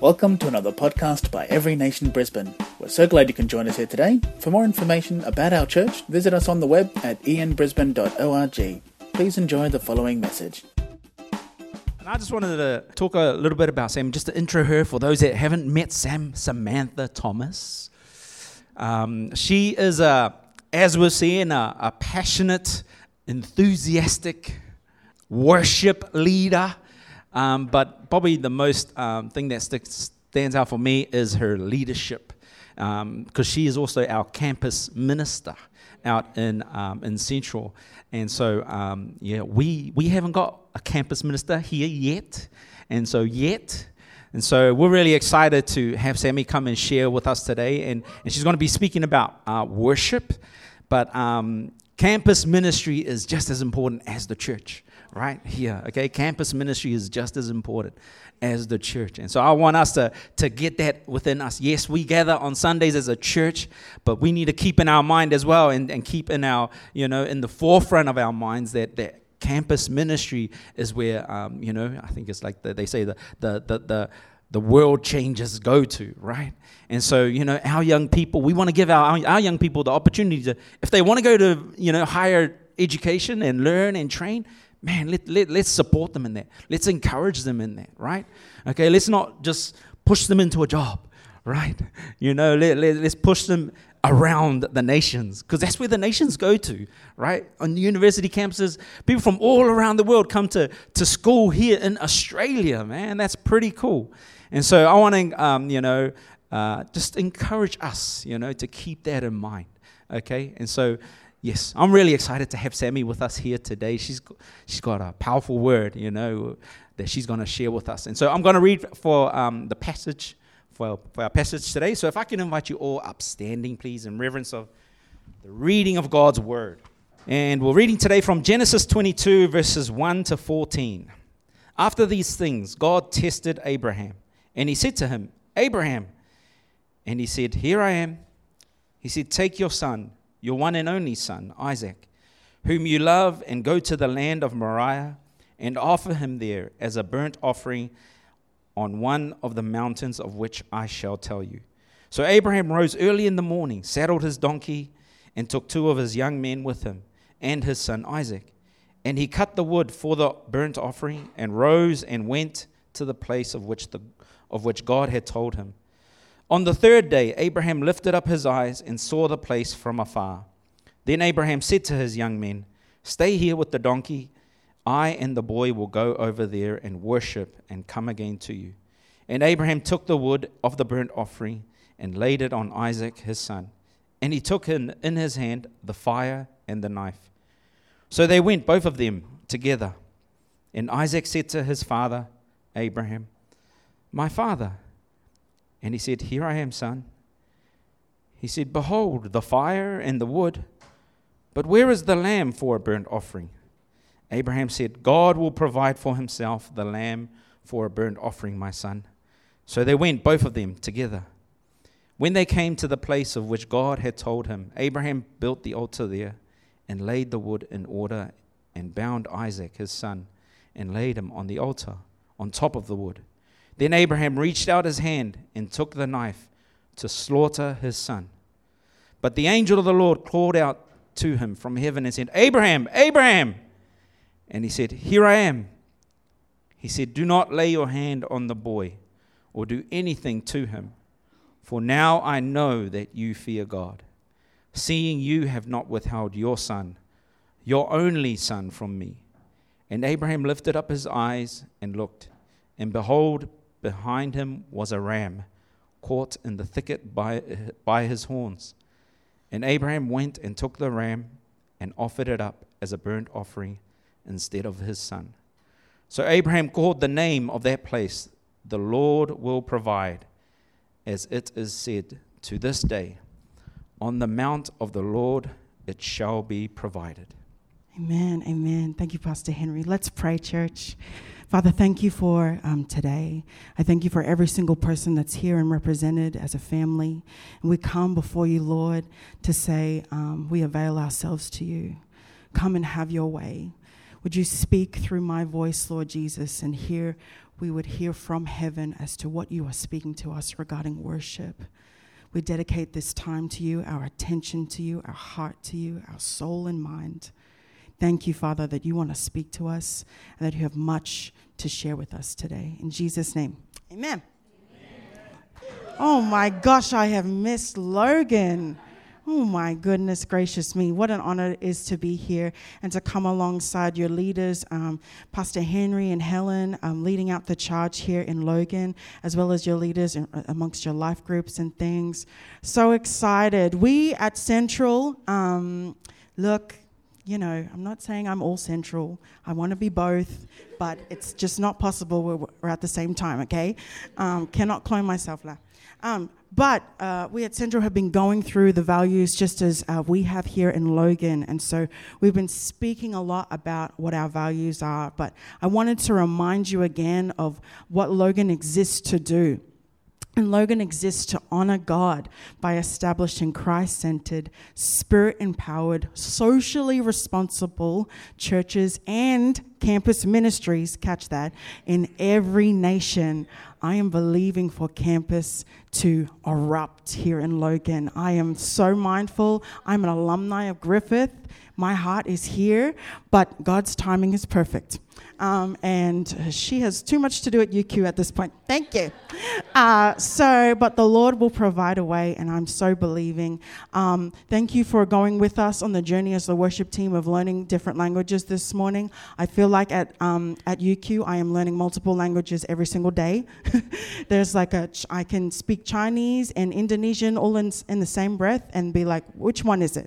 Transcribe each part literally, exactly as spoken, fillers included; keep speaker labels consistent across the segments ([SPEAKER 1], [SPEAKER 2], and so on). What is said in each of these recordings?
[SPEAKER 1] Welcome to another podcast by Every Nation Brisbane. We're so glad you can join us here today. For more information about our church, visit us on the web at e n brisbane dot org. Please enjoy the following message.
[SPEAKER 2] And I just wanted to talk a little bit about Sam, just to intro her for those that haven't met Sam, Samantha Thomas. Um, she is, a, as we're seeing, a, a passionate, enthusiastic worship leader. Um, but probably the most um, thing that sticks, stands out for me is her leadership, because um, she is also our campus minister out in um, in Central. And so, um, yeah, we we haven't got a campus minister here yet, and so yet, and so we're really excited to have Sammy come and share with us today, and, and she's going to be speaking about uh, worship, but um, campus ministry is just as important as the church. Right here, okay? Campus ministry is just as important as the church. And so I want us to, to get that within us. Yes, we gather on Sundays as a church, but we need to keep in our mind as well and, and keep in our, you know, in the forefront of our minds that, that campus ministry is where, um, you know, I think it's like the, they say the, the, the, the, the world changers go to, right? And so, you know, our young people, we want to give our, our young people the opportunity to, if they want to go to, you know, higher education and learn and train, man, let, let, let's support them in that. Let's encourage them in that, right? Okay, let's not just push them into a job, right? You know, let, let, let's push them around the nations, because that's where the nations go to, right? On university campuses, people from all around the world come to, to school here in Australia, man. That's pretty cool. And so I want to, um, you know, uh, just encourage us, you know, to keep that in mind, okay? And so, yes, I'm really excited to have Sammy with us here today. She's she's got a powerful word, you know, that she's going to share with us. And so I'm going to read for um, the passage, for, for our passage today. So if I can invite you all up standing, please, in reverence of the reading of God's word. And we're reading today from Genesis twenty-two, verses one to fourteen. After these things, God tested Abraham, and he said to him, Abraham. And he said, here I am. He said, take your son, your one and only son, Isaac, whom you love, and go to the land of Moriah and offer him there as a burnt offering on one of the mountains of which I shall tell you. So Abraham rose early in the morning, saddled his donkey, and took two of his young men with him and his son Isaac. And he cut the wood for the burnt offering and rose and went to the place of which the of which God had told him. On the third day, Abraham lifted up his eyes and saw the place from afar. Then Abraham said to his young men, stay here with the donkey. I and the boy will go over there and worship and come again to you. And Abraham took the wood of the burnt offering and laid it on Isaac his son. And he took in, in his hand the fire and the knife. So they went, both of them, together. And Isaac said to his father, Abraham, my father. And he said, here I am, son. He said, behold, the fire and the wood, but where is the lamb for a burnt offering? Abraham said, God will provide for himself the lamb for a burnt offering, my son. So they went, both of them, together. When they came to the place of which God had told him, Abraham built the altar there and laid the wood in order and bound Isaac, his son, and laid him on the altar on top of the wood. Then Abraham reached out his hand and took the knife to slaughter his son. But the angel of the Lord called out to him from heaven and said, Abraham, Abraham! And he said, here I am. He said, do not lay your hand on the boy or do anything to him, for now I know that you fear God, seeing you have not withheld your son, your only son, from me. And Abraham lifted up his eyes and looked, and behold, behind him was a ram, caught in the thicket by, by his horns. And Abraham went and took the ram and offered it up as a burnt offering instead of his son. So Abraham called the name of that place, the Lord will provide, as it is said to this day, on the mount of the Lord it shall be provided.
[SPEAKER 3] Amen, amen. Thank you, Pastor Henry. Let's pray, church. Father, thank you for um, today. I thank you for every single person that's here and represented as a family. And we come before you, Lord, to say um, we avail ourselves to you. Come and have your way. Would you speak through my voice, Lord Jesus, and hear we would hear from heaven as to what you are speaking to us regarding worship. We dedicate this time to you, our attention to you, our heart to you, our soul and mind. Thank you, Father, that you want to speak to us and that you have much to share with us today. In Jesus' name, amen. Amen. Oh my gosh, I have missed Logan. Oh my goodness gracious me. What an honor it is to be here and to come alongside your leaders, um, Pastor Henry and Helen, um, leading out the charge here in Logan, as well as your leaders in, amongst your life groups and things. So excited. We at Central, um, look, you know, I'm not saying I'm all Central. I want to be both, but it's just not possible. We're, we're at the same time, okay? Um, cannot clone myself now. Um, but uh, we at Central have been going through the values just as uh, we have here in Logan. And so we've been speaking a lot about what our values are. But I wanted to remind you again of what Logan exists to do. And Logan exists to honor God by establishing Christ-centered, spirit-empowered, socially responsible churches and campus ministries, catch that, in every nation. I am believing for campus to erupt here in Logan. I am so mindful. I'm an alumni of Griffith. My heart is here, but God's timing is perfect. Um, and she has too much to do at U Q at this point. Thank you. Uh, so, but the Lord will provide a way, and I'm so believing. Um, thank you for going with us on the journey as the worship team of learning different languages this morning. I feel like at um, at U Q, I am learning multiple languages every single day. There's like a, I can speak Chinese and Indonesian all in, in the same breath and be like, which one is it?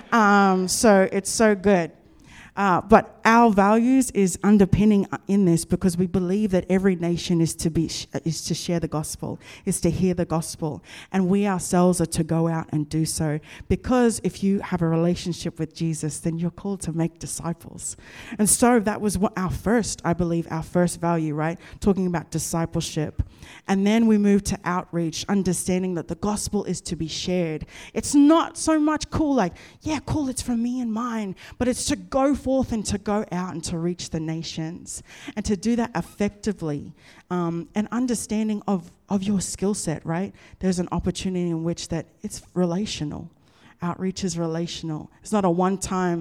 [SPEAKER 3] Um, so it's so good. Uh, but our values is underpinning in this because we believe that every nation is to be sh- is to share the gospel, is to hear the gospel, and we ourselves are to go out and do so. Because if you have a relationship with Jesus, then you're called to make disciples. And so that was what our first, I believe, our first value, right? Talking about discipleship. And then we moved to outreach, understanding that the gospel is to be shared. It's not so much cool like, yeah, cool, it's for me and mine, but it's to go forth and to go out and to reach the nations and to do that effectively. Um, and understanding of, of your skill set, right? There's an opportunity in which that it's relational. Outreach is relational. It's not a one-time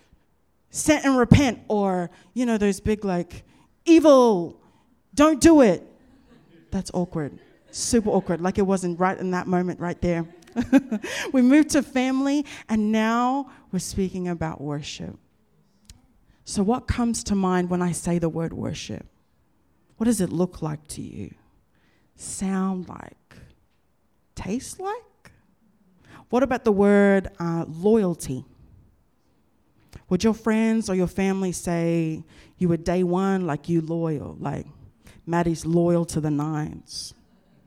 [SPEAKER 3] set and repent or, you know, those big like, evil, don't do it. That's awkward. Super awkward. Like it wasn't right in that moment right there. We moved to family and now we're speaking about worship. So what comes to mind when I say the word worship? What does it look like to you? Sound like? Taste like? What about the word uh, loyalty? Would your friends or your family say you were day one, like you loyal, like Maddie's loyal to the nines?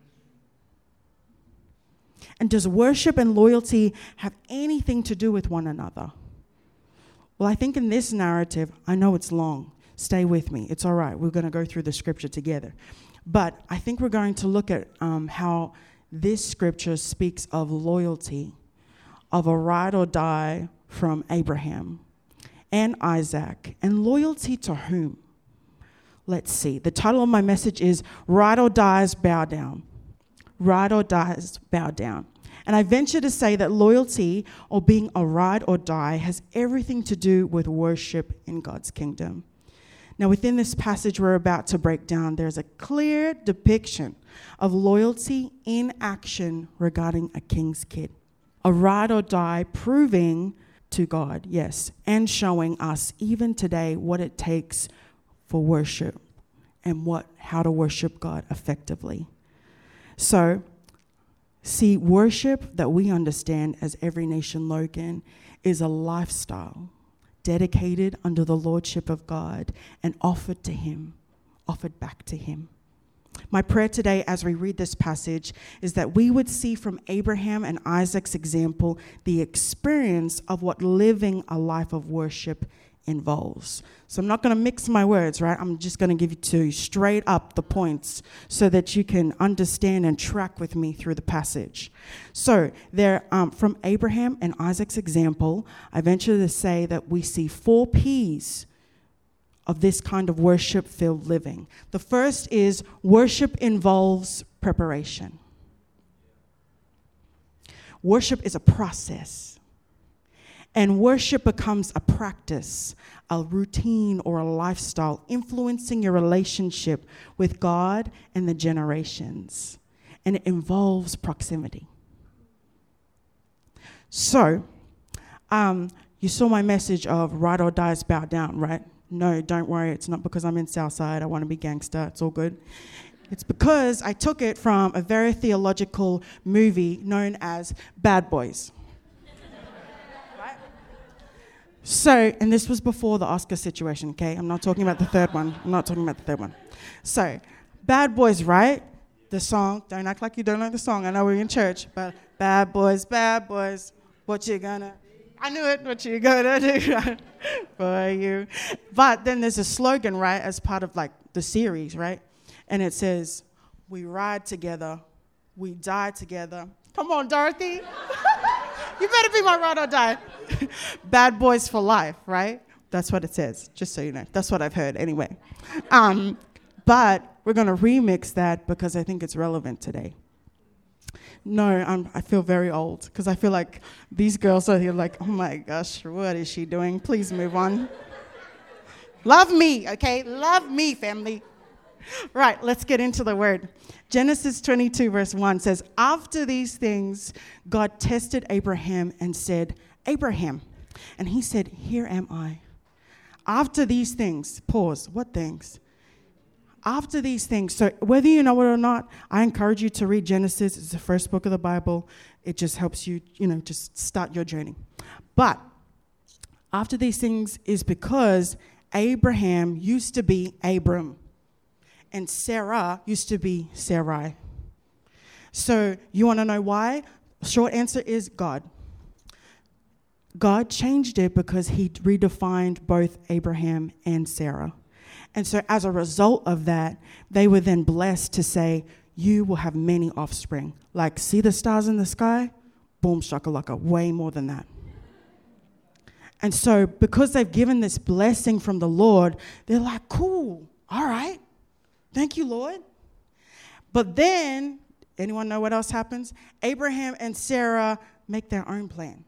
[SPEAKER 3] And does worship and loyalty have anything to do with one another? Well, I think in this narrative, I know it's long. Stay with me. It's all right. We're going to go through the scripture together. But I think we're going to look at um, how this scripture speaks of loyalty, of a ride or die from Abraham and Isaac. And loyalty to whom? Let's see. The title of my message is Ride or Dies, Bow Down. Ride or Dies, Bow Down. And I venture to say that loyalty or being a ride or die has everything to do with worship in God's kingdom. Now, within this passage we're about to break down, there's a clear depiction of loyalty in action regarding a king's kid. A ride or die proving to God, yes, and showing us even today what it takes for worship and what how to worship God effectively. So, see, worship that we understand as Every Nation Logan is a lifestyle dedicated under the lordship of God and offered to Him, offered back to Him. My prayer today as we read this passage is that we would see from Abraham and Isaac's example the experience of what living a life of worship involves. So I'm not going to mix my words, right? I'm just going to give you two straight up the points so that you can understand and track with me through the passage. So there, um, from Abraham and Isaac's example, I venture to say that we see four P's of this kind of worship-filled living. The first is worship involves preparation. Worship is a process. And worship becomes a practice, a routine, or a lifestyle, influencing your relationship with God and the generations. And it involves proximity. So, um, you saw my message of ride or die is bow down, right? No, don't worry. It's not because I'm in Southside. I want to be gangster. It's all good. It's because I took it from a very theological movie known as Bad Boys. Right? So, and this was before the Oscar situation, okay? I'm not talking about the third one. I'm not talking about the third one. So, Bad Boys, right? The song, don't act like you don't know the song. I know we're in church, but bad boys, bad boys, what you gonna... I knew it, what you gonna do for you. But then there's a slogan, right, as part of like the series, right? And it says, we ride together, we die together. Come on, Dorothy. You better be my ride or die. Bad boys for life, right? That's what it says, just so you know. That's what I've heard anyway. Um, but we're going to remix that because I think it's relevant today. No, I'm, I feel very old because I feel like these girls are here like, oh my gosh, what is she doing? Please move on. Love me, okay? Love me, family. Right, let's get into the word. Genesis twenty-two verse one says, after these things, God tested Abraham and said, Abraham. And he said, here am I. After these things, pause, what things? After these things, so whether you know it or not, I encourage you to read Genesis. It's the first book of the Bible. It just helps you, you know, just start your journey. But after these things is because Abraham used to be Abram, and Sarah used to be Sarai. So you want to know why? Short answer is God. God changed it because he redefined both Abraham and Sarah. And so as a result of that, they were then blessed to say, you will have many offspring. Like, see the stars in the sky? Boom, shakalaka, way more than that. And so because they've given this blessing from the Lord, they're like, cool, all right. Thank you, Lord. But then, anyone know what else happens? Abraham and Sarah make their own plan.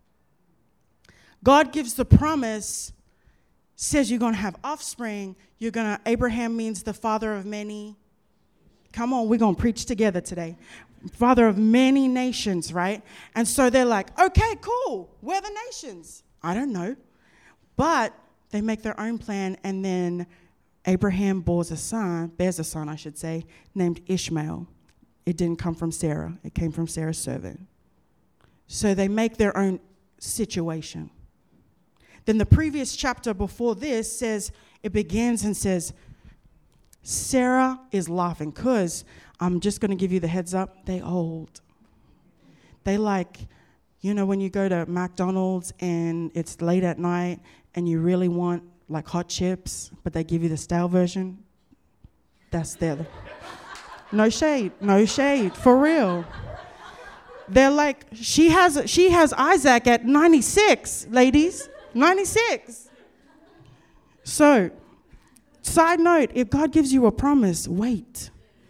[SPEAKER 3] God gives the promise, says you're going to have offspring. You're going to, Abraham means the father of many. Come on, we're going to preach together today. Father of many nations, right? And so they're like, okay, cool. We're the nations. I don't know. But they make their own plan, and then Abraham bears a son, bears a son, I should say, named Ishmael. It didn't come from Sarah. It came from Sarah's servant. So they make their own situation. Then the previous chapter before this says, it begins and says, Sarah is laughing because I'm just going to give you the heads up. They old. They like, you know, when you go to McDonald's and it's late at night and you really want like hot chips, but they give you the stale version. That's their. No shade. No shade. For real. They're like, she has she has Isaac at ninety-six, ladies. ninety-six. So, side note, if God gives you a promise, wait.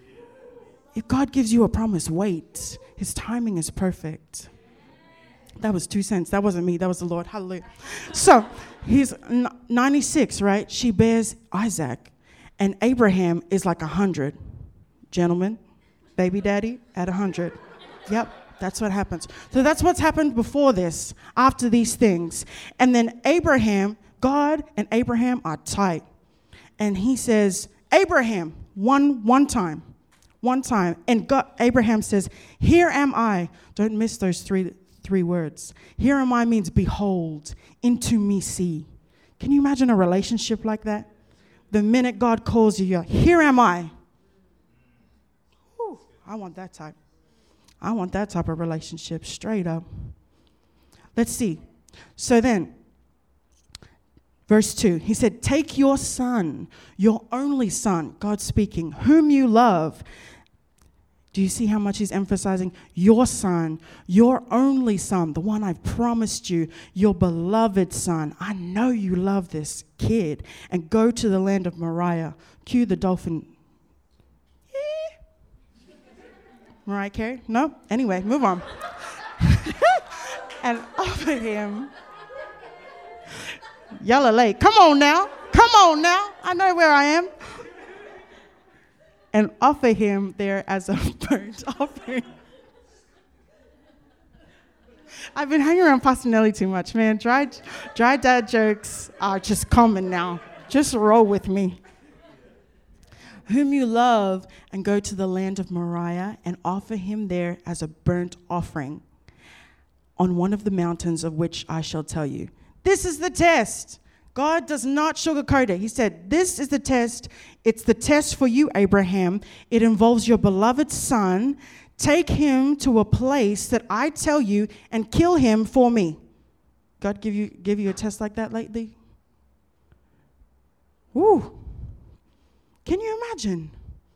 [SPEAKER 3] If God gives you a promise, wait. His timing is perfect. That was two cents. That wasn't me. That was the Lord. Hallelujah. So, he's ninety-six, right? She bears Isaac. And Abraham is like one hundred. Gentlemen, baby daddy at one hundred. Yep. That's what happens. So that's what's happened before this, after these things. And then Abraham, God and Abraham are tight. And he says, Abraham, one one time, one time. And God, Abraham says, here am I. Don't miss those three three words. Here am I means behold, into me see. Can you imagine a relationship like that? The minute God calls you, you're, here am I. Whew, I want that type. I want that type of relationship, straight up. Let's see. So then, verse two, he said, take your son, your only son, God speaking, whom you love. Do you see how much he's emphasizing? Your son, your only son, the one I've promised you, your beloved son. I know you love this kid. And go to the land of Moriah. Cue the dolphin. Yeah. Mariah Carey? No? Anyway, move on. And offer him. Yellow Lake. Come on now. Come on now. I know where I am. And offer him there as a burnt offering. I've been hanging around Pastor Nelly too much, man. Dry, dry dad jokes are just common now. Just roll with me. Whom you love, and go to the land of Moriah and offer him there as a burnt offering on one of the mountains of which I shall tell you. This is the test. God does not sugarcoat it. He said, this is the test. It's the test for you, Abraham. It involves your beloved son. Take him to a place that I tell you and kill him for me. God give you give you a test like that lately? Ooh. Can you imagine?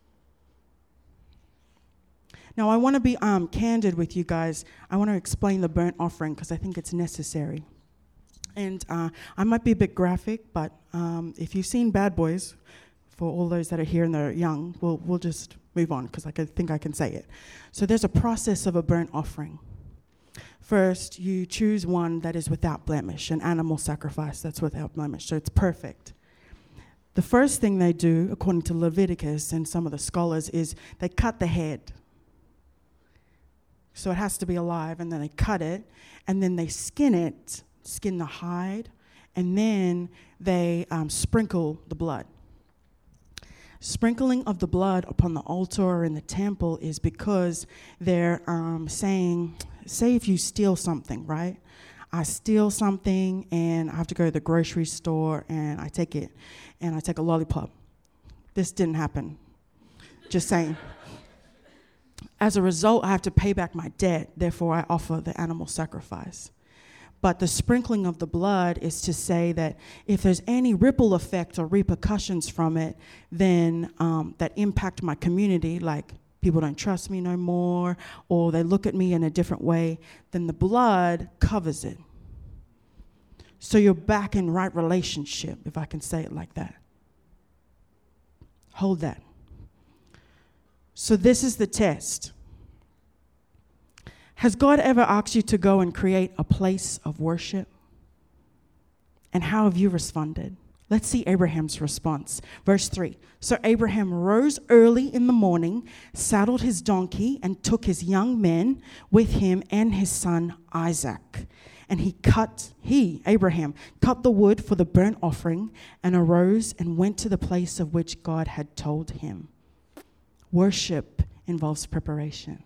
[SPEAKER 3] Now, I want to be um, candid with you guys. I want to explain the burnt offering because I think it's necessary. And uh, I might be a bit graphic, but um, if you've seen Bad Boys, for all those that are here and they're young, we'll, we'll just move on because I can, think I can say it. So there's a process of a burnt offering. First, you choose one that is without blemish, an animal sacrifice that's without blemish, so it's perfect. The first thing they do, according to Leviticus and some of the scholars, is they cut the head. So it has to be alive, and then they cut it, and then they skin it, skin the hide, and then they um, sprinkle the blood. Sprinkling of the blood upon the altar or in the temple is because they're um, saying, say if you steal something, right? I steal something and I have to go to the grocery store and I take it and I take a lollipop. This didn't happen. Just saying. As a result, I have to pay back my debt. Therefore, I offer the animal sacrifice. But the sprinkling of the blood is to say that if there's any ripple effect or repercussions from it, then um, that impact my community, like people don't trust me no more, or they look at me in a different way, then the blood covers it. So you're back in right relationship, if I can say it like that. Hold that. So this is the test. Has God ever asked you to go and create a place of worship? And how have you responded? Let's see Abraham's response. Verse three. So Abraham rose early in the morning, saddled his donkey, and took his young men with him and his son Isaac. And he cut, he, Abraham, cut the wood for the burnt offering and arose and went to the place of which God had told him. Worship involves preparation.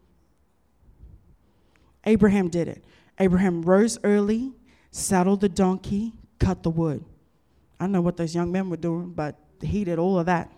[SPEAKER 3] Abraham did it. Abraham rose early, saddled the donkey, cut the wood. I don't know what those young men were doing, but he did all of that.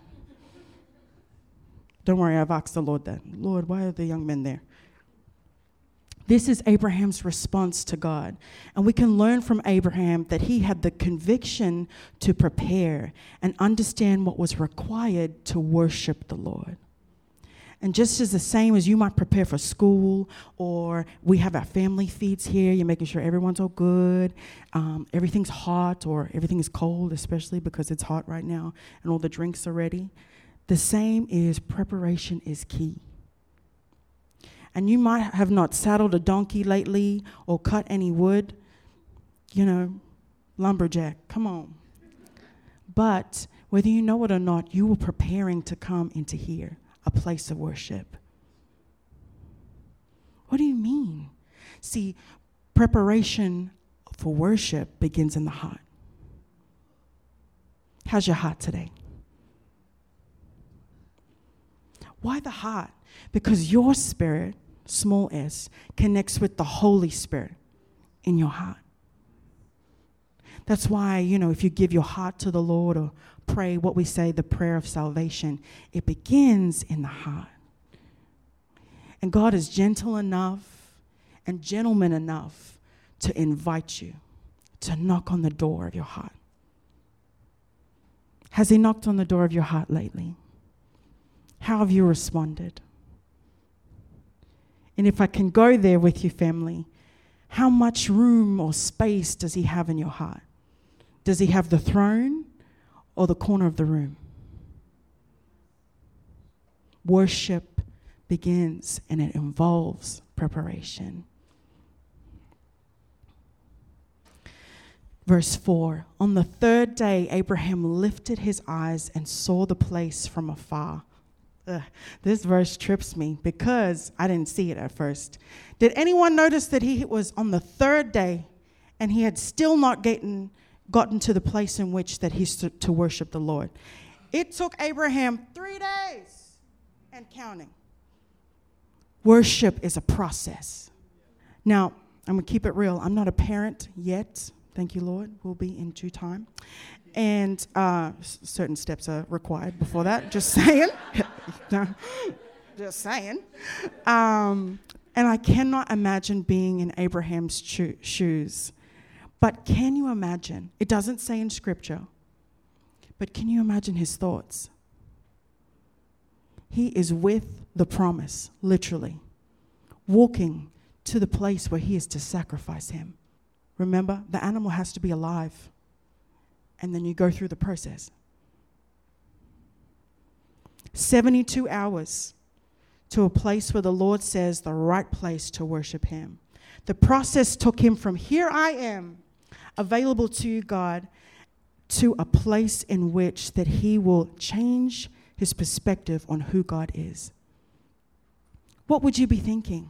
[SPEAKER 3] Don't worry, I've asked the Lord that. Lord, why are the young men there? This is Abraham's response to God. And we can learn from Abraham that he had the conviction to prepare and understand what was required to worship the Lord. And just as the same as you might prepare for school, or we have our family feeds here, you're making sure everyone's all good, um, everything's hot, or everything is cold, especially because it's hot right now, and all the drinks are ready. The same is preparation is key. And you might have not saddled a donkey lately or cut any wood, you know, lumberjack, come on. But whether you know it or not, you were preparing to come into here. A place of worship. What do you mean? See, preparation for worship begins in the heart. How's your heart today? Why the heart? Because your spirit, small s, connects with the Holy Spirit in your heart. That's why, you know, if you give your heart to the Lord or pray what we say, the prayer of salvation, it begins in the heart. And God is gentle enough and gentleman enough to invite you to knock on the door of your heart. Has he knocked on the door of your heart lately? How have you responded? And if I can go there with you, family, how much room or space does he have in your heart? Does he have the throne or the corner of the room? Worship begins and it involves preparation. Verse four, on the third day, Abraham lifted his eyes and saw the place from afar. Ugh, this verse trips me because I didn't see it at first. Did anyone notice that he was on the third day and he had still not gotten, gotten to the place in which that he stood to worship the Lord? It took Abraham three days and counting. Worship is a process. Now, I'm going to keep it real. I'm not a parent yet. Thank you, Lord. We'll be in due time. And uh, s- certain steps are required before that. Just saying. No, just saying. Um, and I cannot imagine being in Abraham's cho- shoes. But can you imagine? It doesn't say in Scripture. But can you imagine his thoughts? He is with the promise, literally, walking to the place where he is to sacrifice him. Remember, the animal has to be alive. And then you go through the process. seventy-two hours to a place where the Lord says the right place to worship him. The process took him from here I am, available to you, God, to a place in which that he will change his perspective on who God is. What would you be thinking?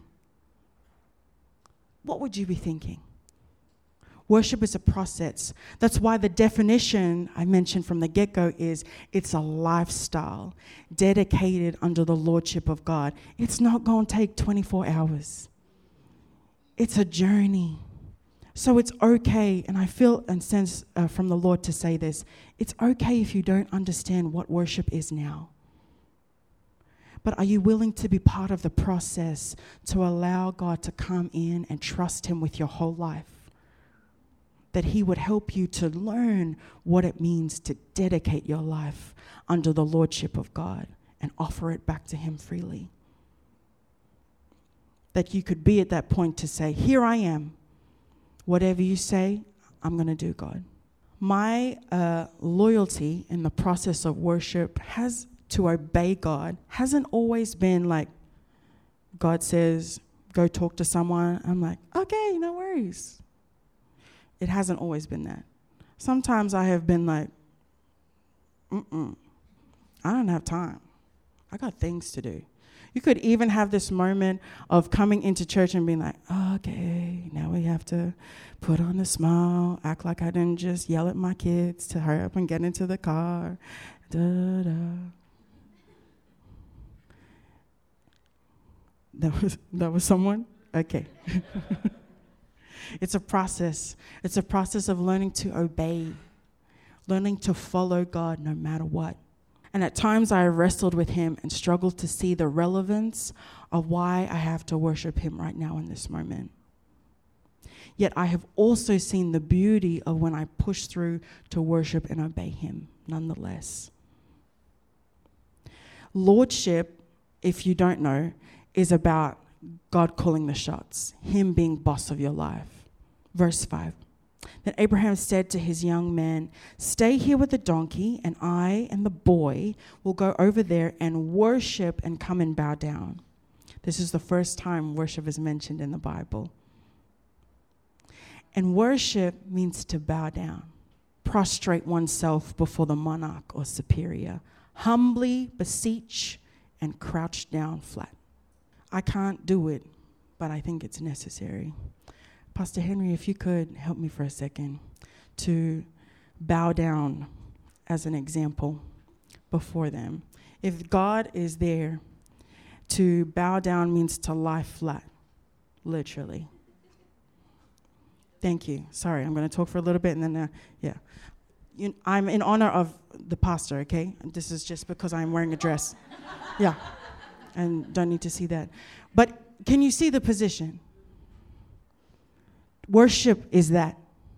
[SPEAKER 3] What would you be thinking? Worship is a process. That's why the definition I mentioned from the get-go is it's a lifestyle dedicated under the lordship of God. It's not going to take twenty-four hours. It's a journey. So it's okay, and I feel and sense uh, from the Lord to say this, it's okay if you don't understand what worship is now. But are you willing to be part of the process to allow God to come in and trust him with your whole life? That he would help you to learn what it means to dedicate your life under the lordship of God and offer it back to him freely. That you could be at that point to say, here I am. Whatever you say, I'm going to do, God. My uh, loyalty in the process of worship has to obey God hasn't always been like, God says, go talk to someone. I'm like, okay, no worries. It hasn't always been that. Sometimes I have been like, mm-mm, I don't have time. I got things to do. You could even have this moment of coming into church and being like, okay, now we have to put on a smile, act like I didn't just yell at my kids to hurry up and get into the car. Da, da. That was, that was someone? Okay. It's a process. It's a process of learning to obey, learning to follow God no matter what. And at times I have wrestled with him and struggled to see the relevance of why I have to worship him right now in this moment. Yet I have also seen the beauty of when I push through to worship and obey him nonetheless. Lordship, if you don't know, is about God calling the shots, him being boss of your life. Verse five. Then Abraham said to his young man, stay here with the donkey, and I and the boy will go over there and worship and come and bow down. This is the first time worship is mentioned in the Bible. And worship means to bow down, prostrate oneself before the monarch or superior, humbly beseech and crouch down flat. I can't do it, but I think it's necessary. Pastor Henry, if you could help me for a second to bow down as an example before them. If God is there, to bow down means to lie flat, literally. Thank you. Sorry, I'm going to talk for a little bit and then, uh, yeah. You, I'm in honor of the pastor, okay? And this is just because I'm wearing a dress. Yeah, and don't need to see that. But can you see the position? Worship is that.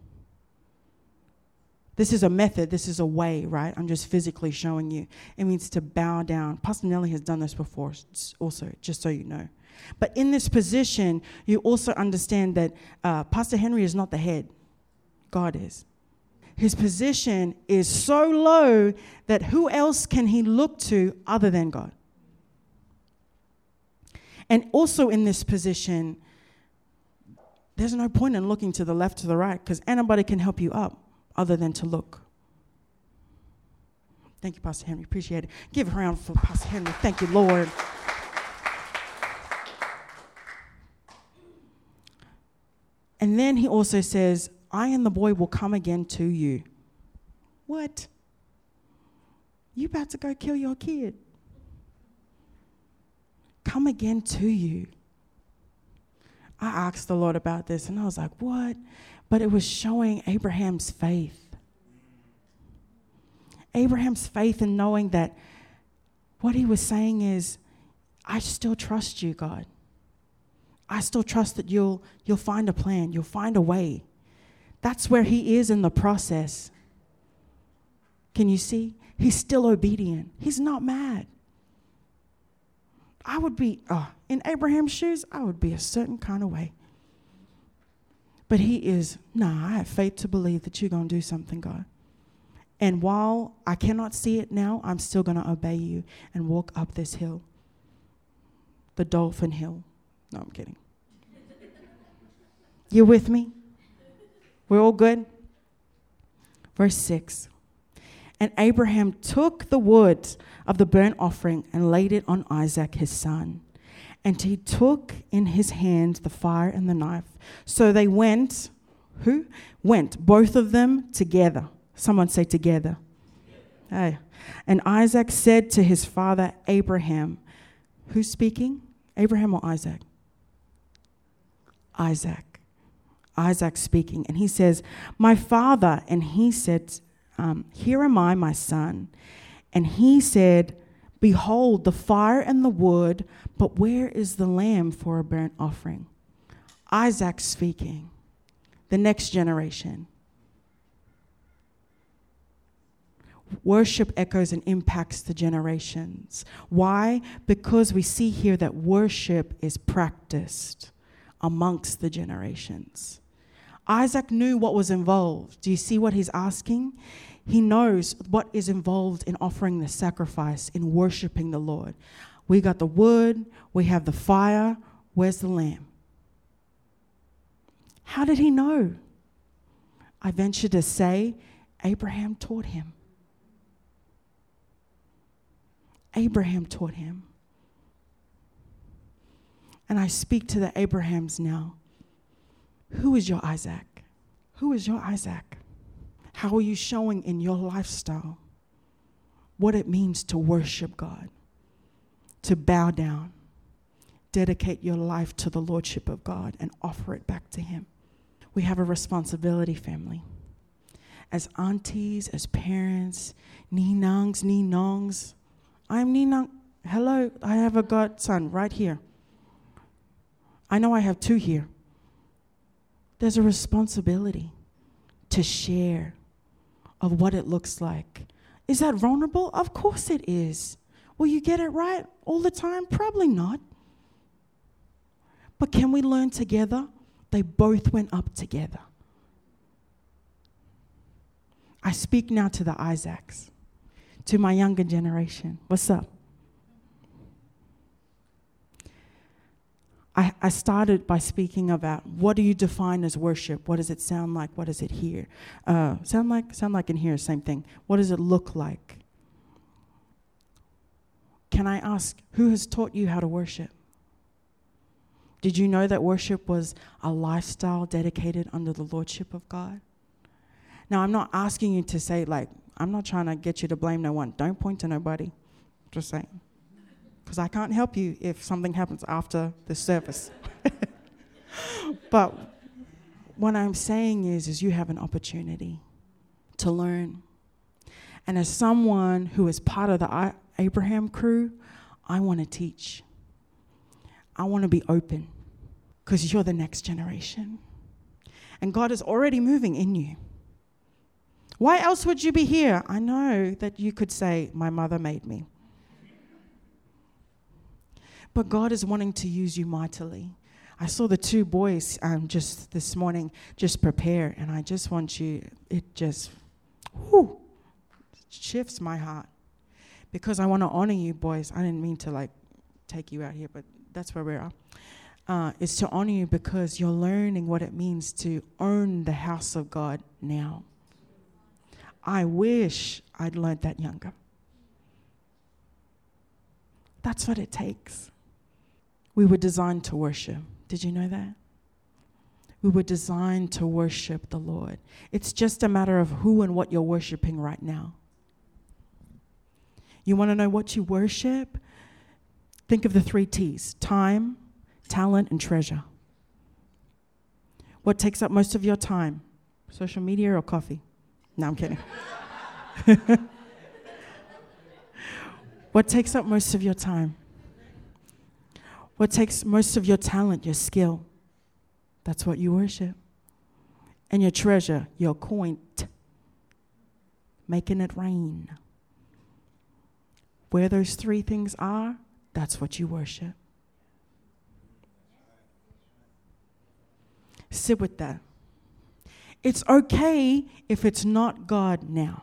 [SPEAKER 3] This is a method. This is a way, right? I'm just physically showing you. It means to bow down. Pastor Nelly has done this before also, just so you know. But in this position, you also understand that uh, Pastor Henry is not the head. God is. His position is so low that who else can he look to other than God? And also in this position, there's no point in looking to the left, to the right, because anybody can help you up other than to look. Thank you, Pastor Henry. Appreciate it. Give a round for Pastor Henry. Thank you, Lord. And then he also says, I and the boy will come again to you. What? You about to go kill your kid? Come again to you. I asked the Lord about this, and I was like, what? But it was showing Abraham's faith. Abraham's faith in knowing that what he was saying is, I still trust you, God. I still trust that you'll you'll find a plan. You'll find a way. That's where he is in the process. Can you see? He's still obedient. He's not mad. I would be, oh, in Abraham's shoes, I would be a certain kind of way. But he is, nah, I have faith to believe that you're going to do something, God. And while I cannot see it now, I'm still going to obey you and walk up this hill. The Dolphin Hill. No, I'm kidding. You with me? We're all good? Verse six. And Abraham took the wood of the burnt offering and laid it on Isaac his son. And he took in his hand the fire and the knife. So they went, who? Went, both of them together. Someone say together. Hey. And Isaac said to his father Abraham, who's speaking? Abraham or Isaac? Isaac. Isaac speaking. And he says, my father. And he said, um, here am I, my son. And he said, behold, the fire and the wood, but where is the lamb for a burnt offering? Isaac speaking. The next generation. Worship echoes and impacts the generations. Why? Because we see here that worship is practiced amongst the generations. Isaac knew what was involved. Do you see what he's asking? He knows what is involved in offering the sacrifice, in worshiping the Lord. We got the wood, we have the fire. Where's the lamb? How did he know? I venture to say Abraham taught him. Abraham taught him. And I speak to the Abrahams now. Who is your Isaac? Who is your Isaac? How are you showing in your lifestyle what it means to worship God, to bow down, dedicate your life to the Lordship of God and offer it back to Him? We have a responsibility, family. As aunties, as parents, ninangs, ninongs. I'm ninang. Hello, I have a godson right here. I know I have two here. There's a responsibility to share of what it looks like. Is that vulnerable? Of course it is. Will you get it right all the time? Probably not. But can we learn together? They both went up together. I speak now to the Isaacs, to my younger generation. What's up? I, I started by speaking about what do you define as worship? What does it sound like? What does it hear? Uh, sound like? Sound like and hear, same thing. What does it look like? Can I ask, who has taught you how to worship? Did you know that worship was a lifestyle dedicated under the Lordship of God? Now, I'm not asking you to say, like, I'm not trying to get you to blame no one. Don't point to nobody. Just saying. Because I can't help you if something happens after the service. But what I'm saying is, is you have an opportunity to learn. And as someone who is part of the Abraham crew, I want to teach. I want to be open because you're the next generation. And God is already moving in you. Why else would you be here? I know that you could say, my mother made me. But God is wanting to use you mightily. I saw the two boys um, just this morning just prepare, and I just want you, it just, whew, shifts my heart. Because I want to honor you, boys. I didn't mean to, like, take you out here, but that's where we are. Uh, it's to honor you because you're learning what it means to own the house of God now. I wish I'd learned that younger. That's what it takes. We were designed to worship. Did you know that? We were designed to worship the Lord. It's just a matter of who and what you're worshiping right now. You want to know what you worship? Think of the three T's: time, talent, and treasure. What takes up most of your time? Social media or coffee? No, I'm kidding. What takes up most of your time? What takes most of your talent, your skill? That's what you worship. And your treasure, your coin, making it rain. Where those three things are, that's what you worship. Sit with that. It's okay if it's not God now.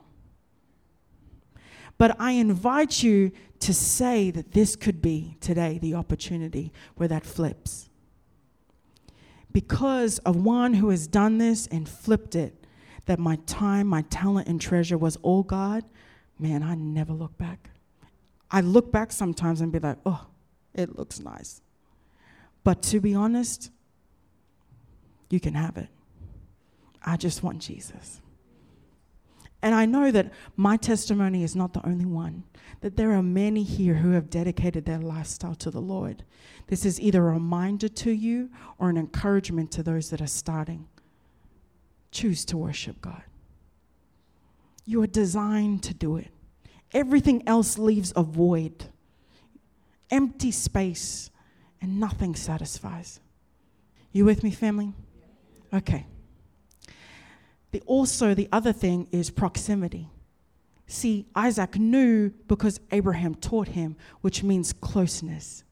[SPEAKER 3] But I invite you to say that this could be today the opportunity where that flips. Because of one who has done this and flipped it, that my time, my talent, and treasure was all God, man, I never look back. I look back sometimes and be like, oh, it looks nice. But to be honest, you can have it. I just want Jesus. And I know that my testimony is not the only one, that there are many here who have dedicated their lifestyle to the Lord. This is either a reminder to you or an encouragement to those that are starting. Choose to worship God. You are designed to do it. Everything else leaves a void, empty space, and nothing satisfies. You with me, family? Okay. The, also, the other thing is proximity. See, Isaac knew because Abraham taught him, which means closeness.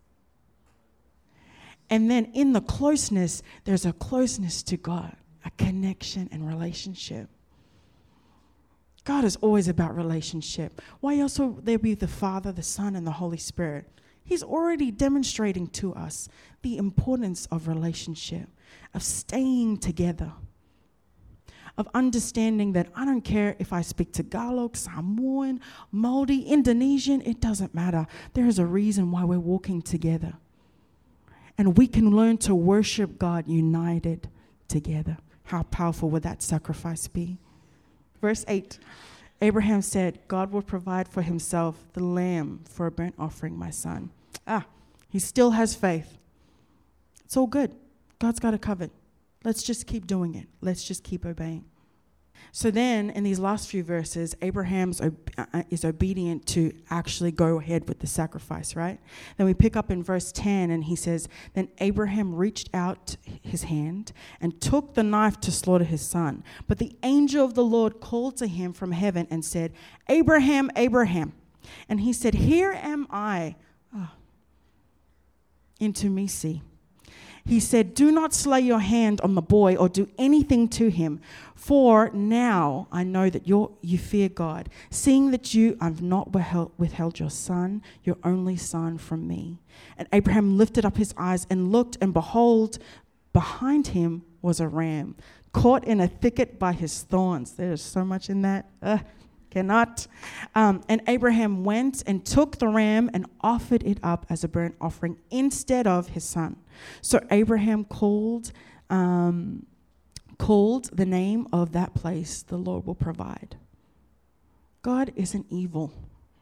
[SPEAKER 3] And then in the closeness, there's a closeness to God, a connection and relationship. God is always about relationship. Why else would there be the Father, the Son, and the Holy Spirit? He's already demonstrating to us the importance of relationship, of staying together, of understanding that I don't care if I speak Tagalog, Samoan, Māori, Indonesian, it doesn't matter. There is a reason why we're walking together. And we can learn to worship God united together. How powerful would that sacrifice be? Verse eight, Abraham said, God will provide for himself the lamb for a burnt offering, my son. Ah, he still has faith. It's all good. God's got it covered. Let's just keep doing it. Let's just keep obeying. So then, in these last few verses, Abraham uh, is obedient to actually go ahead with the sacrifice, right? Then we pick up in verse ten, and he says, Then Abraham reached out his hand and took the knife to slaughter his son. But the angel of the Lord called to him from heaven and said, Abraham, Abraham. And he said, Here am I. Oh. Into me see. He said, Do not slay your hand on the boy or do anything to him, for now I know that you're, you fear God, seeing that you have not withheld, withheld your son, your only son, from me. And Abraham lifted up his eyes and looked, and behold, behind him was a ram, caught in a thicket by his thorns. There's so much in that. Uh, Cannot. Um, and Abraham went and took the ram and offered it up as a burnt offering instead of his son. So Abraham called, um, called the name of that place, the Lord will provide. God isn't evil.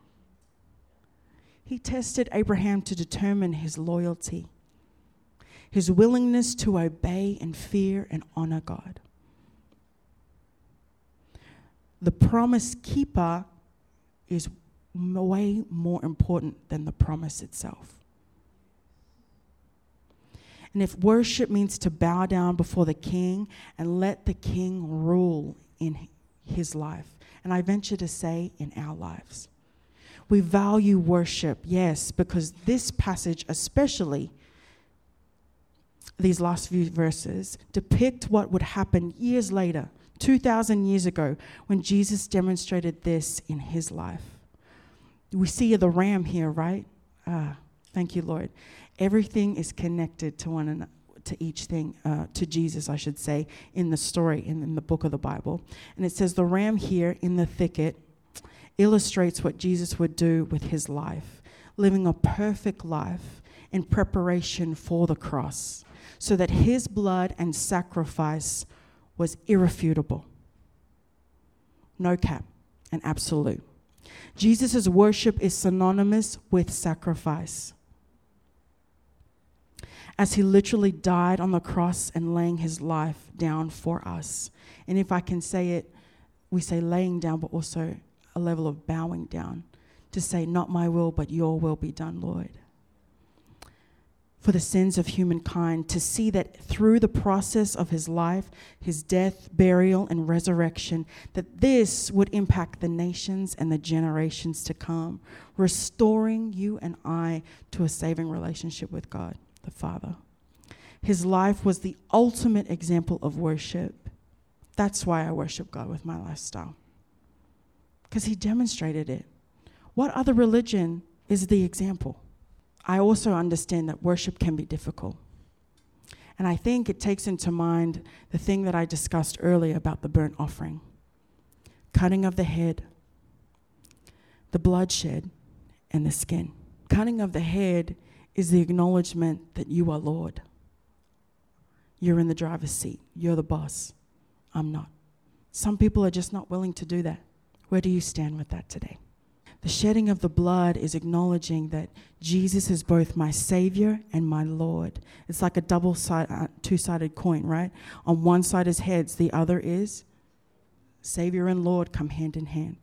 [SPEAKER 3] He tested Abraham to determine his loyalty, his willingness to obey and fear and honor God. The promise keeper is way more important than the promise itself. And if worship means to bow down before the king and let the king rule in his life, and I venture to say in our lives, We value worship, yes, because this passage especially, these last few verses, depict what would happen years later, two thousand years ago, when Jesus demonstrated this in his life. We see the ram here, right? Ah, thank you, Lord. Everything is connected to one another, to each thing, uh, to Jesus, I should say, in the story, in, in the book of the Bible. And it says the ram here in the thicket illustrates what Jesus would do with his life, living a perfect life in preparation for the cross, so that his blood and sacrifice was irrefutable. No cap and absolute. Jesus' worship is synonymous with sacrifice, as he literally died on the cross and laying his life down for us. And if I can say it, we say laying down, but also a level of bowing down to say, not my will, but your will be done, Lord. For the sins of humankind, to see that through the process of his life, his death, burial, and resurrection, that this would impact the nations and the generations to come, restoring you and I to a saving relationship with God the Father. His life was the ultimate example of worship. That's why I worship God with my lifestyle, because he demonstrated it. What other religion is the example? I also understand that worship can be difficult. And I think it takes into mind the thing that I discussed earlier about the burnt offering. Cutting of the head, the bloodshed, and the skin. Cutting of the head is the acknowledgement that you are Lord. You're in the driver's seat. You're the boss. I'm not. Some people are just not willing to do that. Where do you stand with that today? The shedding of the blood is acknowledging that Jesus is both my Savior and my Lord. It's like a double side, uh, two-sided coin, right? On one side is heads, the other is Savior and Lord come hand in hand.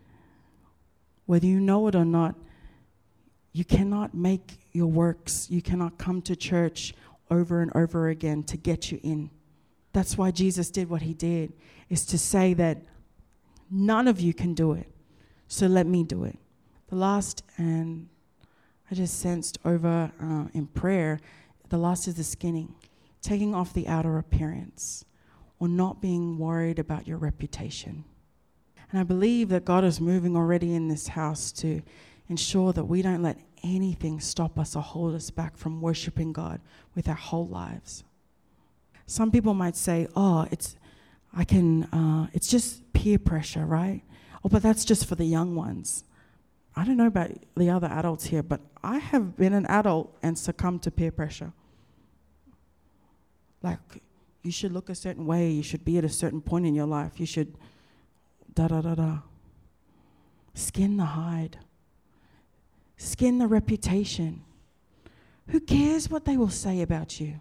[SPEAKER 3] Whether you know it or not, you cannot make your works, you cannot come to church over and over again to get you in. That's why Jesus did what he did, is to say that none of you can do it. So let me do it. The last, and I just sensed over uh, in prayer, the last is the skinning, taking off the outer appearance, or not being worried about your reputation. And I believe that God is moving already in this house to ensure that we don't let anything stop us or hold us back from worshiping God with our whole lives. Some people might say, oh, it's, I can, uh, it's just peer pressure, right? Oh, but that's just for the young ones. I don't know about the other adults here, but I have been an adult and succumbed to peer pressure. Like, you should look a certain way, you should be at a certain point in your life, you should da-da-da-da. Skin the hide. Skin the reputation. Who cares what they will say about you?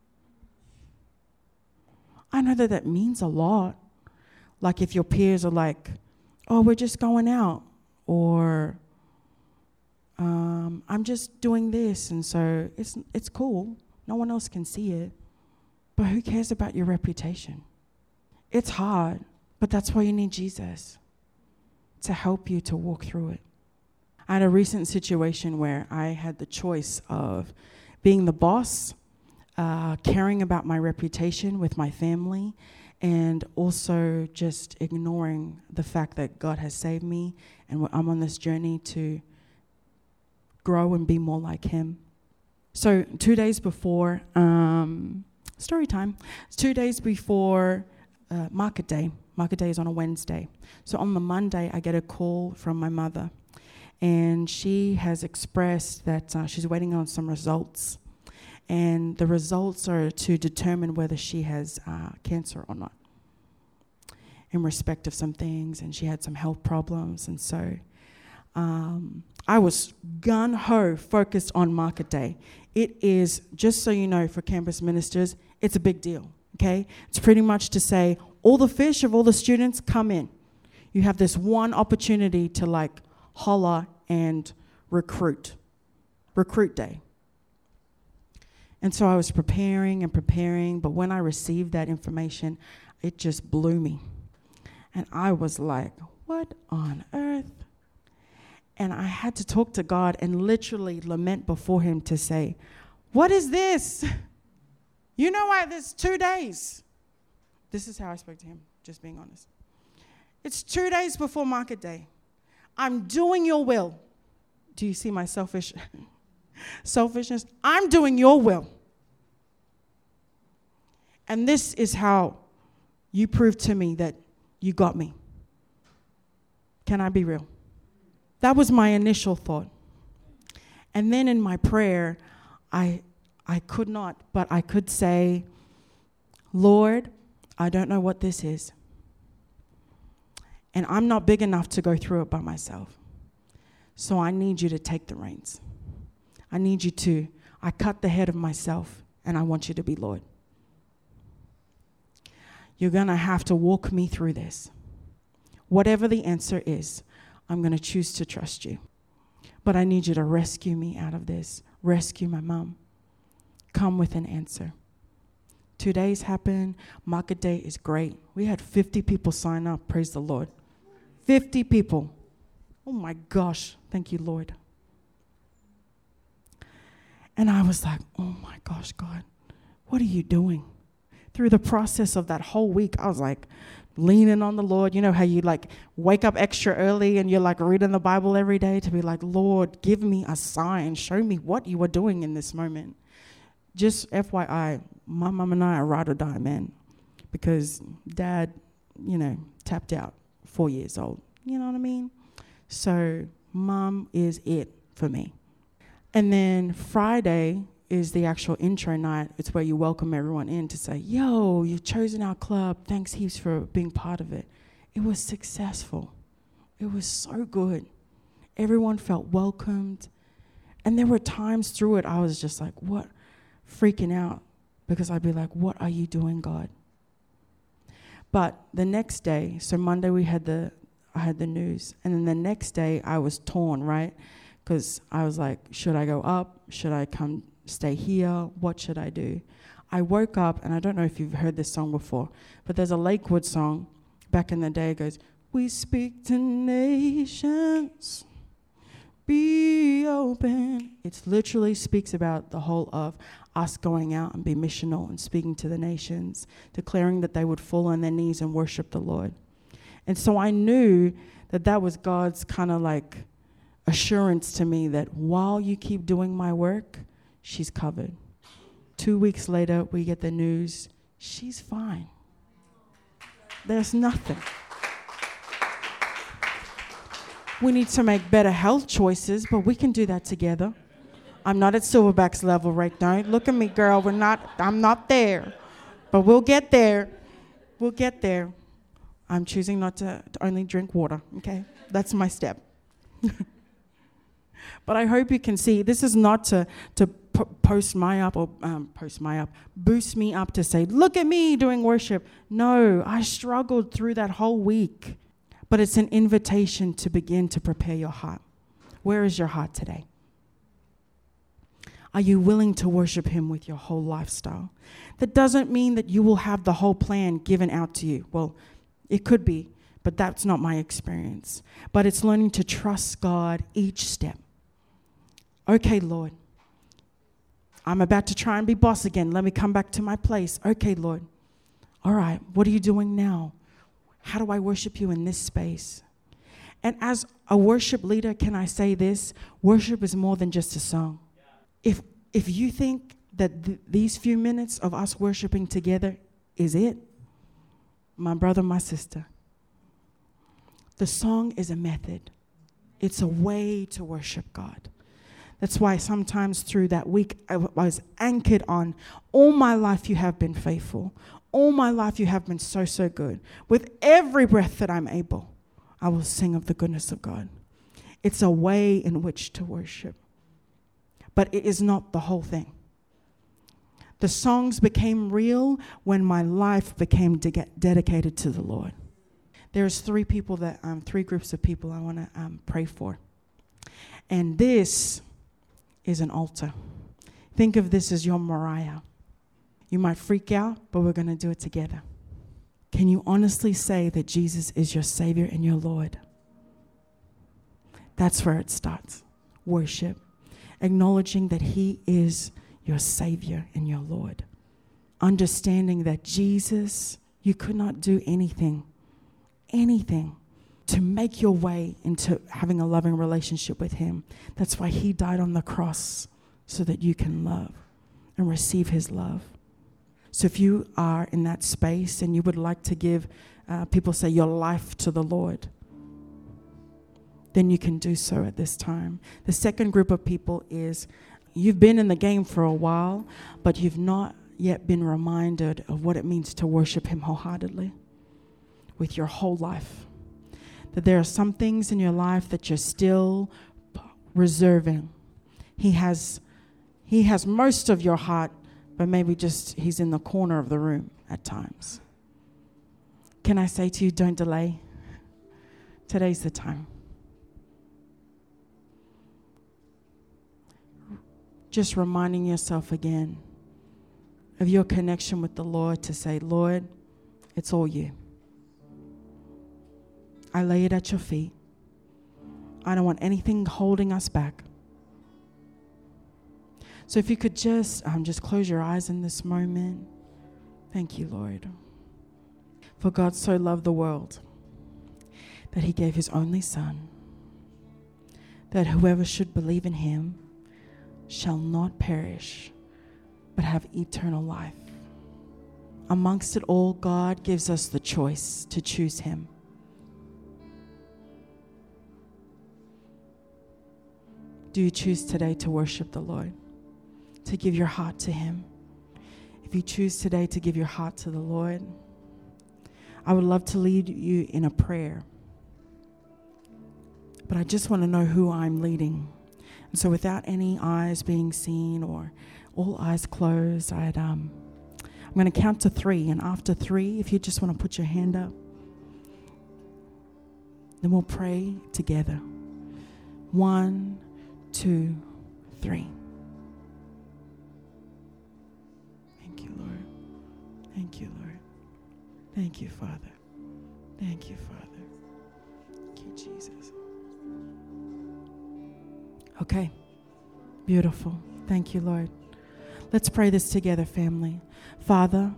[SPEAKER 3] I know that that means a lot. Like if your peers are like, oh, we're just going out, or um, I'm just doing this, and so it's it's cool. No one else can see it. But who cares about your reputation? It's hard, but that's why you need Jesus to help you to walk through it. I had a recent situation where I had the choice of being the boss, uh, caring about my reputation with my family, and also just ignoring the fact that God has saved me and I'm on this journey to grow and be more like him. So two days before, um, story time, two days before uh, market day, market day is on a Wednesday. So on the Monday, I get a call from my mother, and she has expressed that uh, she's waiting on some results. And the results are to determine whether she has uh, cancer or not, in respect of some things, and she had some health problems. And so um, I was gun-ho focused on market day. It is, just so you know, for campus ministers, it's a big deal, okay? It's pretty much to say, all the fish of all the students, come in. You have this one opportunity to like holler and recruit, recruit day. And so I was preparing and preparing, but when I received that information, it just blew me. And I was like, what on earth? And I had to talk to God and literally lament before him to say, what is this? You know why there's two days. This is how I spoke to him, just being honest. It's two days before market day. I'm doing your will. Do you see my selfish selfishness? I'm doing your will. And this is how you prove to me that you got me. Can I be real? That was my initial thought. And then in my prayer, I I could not, but I could say, Lord, I don't know what this is. And I'm not big enough to go through it by myself. So I need you to take the reins. I need you to, I cut the head of myself, and I want you to be Lord. You're going to have to walk me through this. Whatever the answer is, I'm going to choose to trust you. But I need you to rescue me out of this. Rescue my mom. Come with an answer. Two days happen. Market day is great. We had fifty people sign up. Praise the Lord. fifty people. Oh my gosh. Thank you, Lord. And I was like, oh my gosh, God, what are you doing? Through the process of that whole week, I was like leaning on the Lord. You know how you like wake up extra early and you're like reading the Bible every day to be like, Lord, give me a sign. Show me what you are doing in this moment. Just F Y I, my mom and I are ride or die, man. Because dad, you know, tapped out, four years old. You know what I mean? So mom is it for me. And then Friday is the actual intro night. It's where you welcome everyone in to say, yo, you've chosen our club. Thanks heaps for being part of it. It was successful. It was so good. Everyone felt welcomed. And there were times through it I was just like, what? Freaking out. Because I'd be like, what are you doing, God? But the next day, so Monday we had the, I had the news. And then the next day I was torn, right? Because I was like, should I go up? Should I come stay here? What should I do? I woke up, and I don't know if you've heard this song before, but there's a Lakewood song back in the day. It goes, we speak to nations, be open. It literally speaks about the whole of us going out and be missional and speaking to the nations, declaring that they would fall on their knees and worship the Lord. And so I knew that that was God's kind of like assurance to me that while you keep doing my work, she's covered. Two weeks later, we get the news, she's fine. There's nothing. We need to make better health choices, but we can do that together. I'm not at Silverback's level right now. Look at me, girl. We're not, I'm not there. But we'll get there. We'll get there. I'm choosing not to, to only drink water, okay? That's my step. But I hope you can see, this is not to, to p- post my up or um, post my up, boost me up to say, look at me doing worship. No, I struggled through that whole week. But it's an invitation to begin to prepare your heart. Where is your heart today? Are you willing to worship him with your whole lifestyle? That doesn't mean that you will have the whole plan given out to you. Well, it could be, but that's not my experience. But it's learning to trust God each step. Okay, Lord, I'm about to try and be boss again. Let me come back to my place. Okay, Lord. All right, what are you doing now? How do I worship you in this space? And as a worship leader, can I say this? Worship is more than just a song. If if you think that th- these few minutes of us worshiping together is it, my brother, my sister, the song is a method. It's a way to worship God. That's why sometimes through that week, I w- was anchored on, all my life you have been faithful. All my life you have been so, so good. With every breath that I'm able, I will sing of the goodness of God. It's a way in which to worship. But it is not the whole thing. The songs became real when my life became de- dedicated to the Lord. There's three people that, um, three groups of people I want to um, pray for. And this is an altar. Think of this as your Moriah. You might freak out, but we're going to do it together. Can you honestly say that Jesus is your Savior and your Lord? That's where it starts. Worship. Acknowledging that he is your Savior and your Lord. Understanding that Jesus, you could not do anything, anything to make your way into having a loving relationship with him. That's why he died on the cross, so that you can love and receive his love. So if you are in that space and you would like to give, uh, people say, your life to the Lord, then you can do so at this time. The second group of people is, you've been in the game for a while, but you've not yet been reminded of what it means to worship him wholeheartedly with your whole life. That there are some things in your life that you're still reserving. He has, he has most of your heart, but maybe just he's in the corner of the room at times. Can I say to you, don't delay. Today's the time. Just reminding yourself again of your connection with the Lord to say, Lord, it's all you. I lay it at your feet. I don't want anything holding us back. So if you could just, um, just close your eyes in this moment. Thank you, Lord. For God so loved the world that he gave his only Son, that whoever should believe in him shall not perish, but have eternal life. Amongst it all, God gives us the choice to choose him. Do you choose today to worship the Lord? To give your heart to him? If you choose today to give your heart to the Lord, I would love to lead you in a prayer. But I just want to know who I'm leading. And so without any eyes being seen or all eyes closed, I'd, um, I'm going to count to three. And after three, if you just want to put your hand up, then we'll pray together. One, two, three. Thank you, Lord. Thank you, Lord. Thank you, Father. Thank you, Father. Thank you, Jesus. Okay. Beautiful. Thank you, Lord. Let's pray this together, family. Father,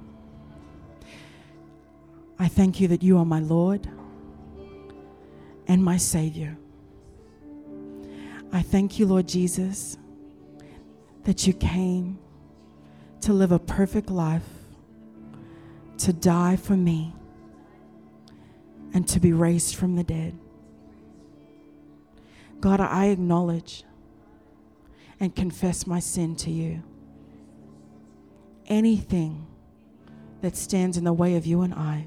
[SPEAKER 3] I thank you that you are my Lord and my Savior. I thank you, Lord Jesus, that you came to live a perfect life, to die for me, and to be raised from the dead. God, I acknowledge and confess my sin to you. Anything that stands in the way of you and I,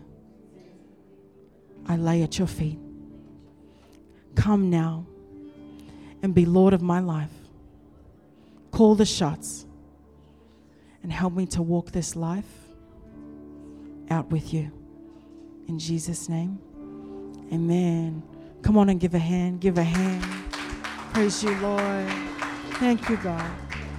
[SPEAKER 3] I lay at your feet. Come now and be Lord of my life. Call the shots and help me to walk this life out with you. In Jesus' name, amen. Come on and give a hand, give a hand. Praise you, Lord. Thank you, God.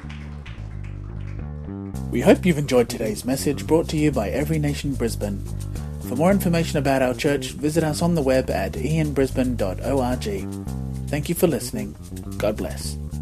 [SPEAKER 1] We hope you've enjoyed today's message brought to you by Every Nation Brisbane. For more information about our church, visit us on the web at ian brisbane dot org. Thank you for listening. God bless.